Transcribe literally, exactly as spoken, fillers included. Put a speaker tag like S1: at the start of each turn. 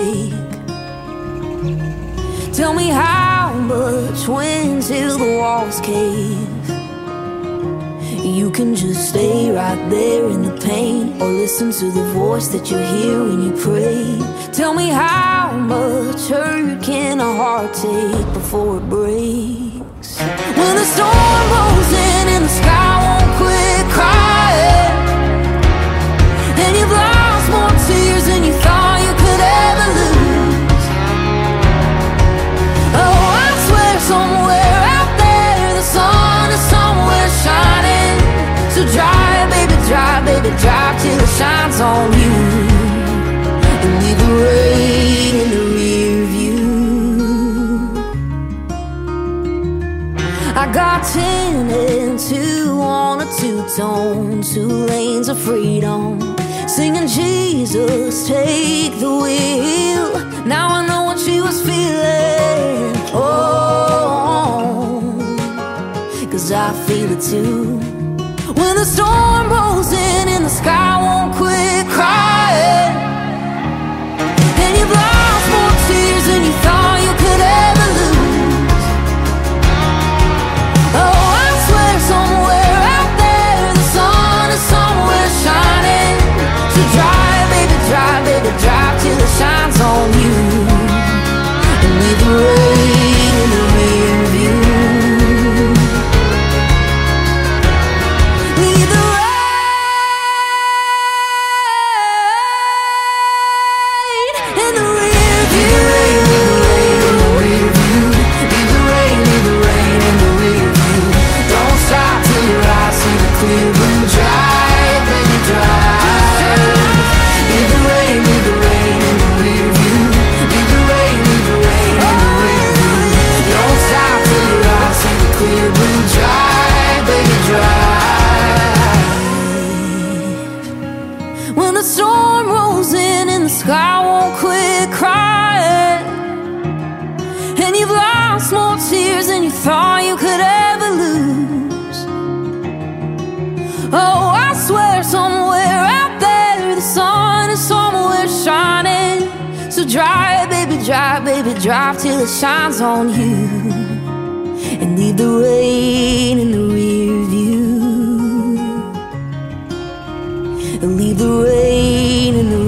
S1: break. Tell me how much when till the walls cave. You can just stay right there in the pain, or listen to the voice that you hear when you pray. Tell me how much hurt can a heart take before it breaks. When the storm rolls in and the sky won't quit crying, and you've lost more tears than you thought you could ever lose. Oh, I swear somewhere out there the sun is somewhere shining. So drive, baby, drive, baby, drive till it shines on you, and leave the rain in the rear view. I got ten and two on a two-tone, two lanes of freedom, singing Jesus, take the wheel. Now I know what she was feeling, oh, 'cause I feel it too. When the storm rolls in and the sky won't quit crying, and you've lost more tears than you thought you could ever lose. Oh, I swear somewhere out there the sun is somewhere shining. So drive, baby, drive, baby, drive till it shines on you, and leave the rain in the rear view. When the storm rolls in and the sky won't quit crying, and you've lost more tears than you thought you could ever lose. Oh, I swear somewhere out there the sun is somewhere shining. So drive, baby, drive, baby, drive till it shines on you, and leave the rain in the rear view. Leave the rain in the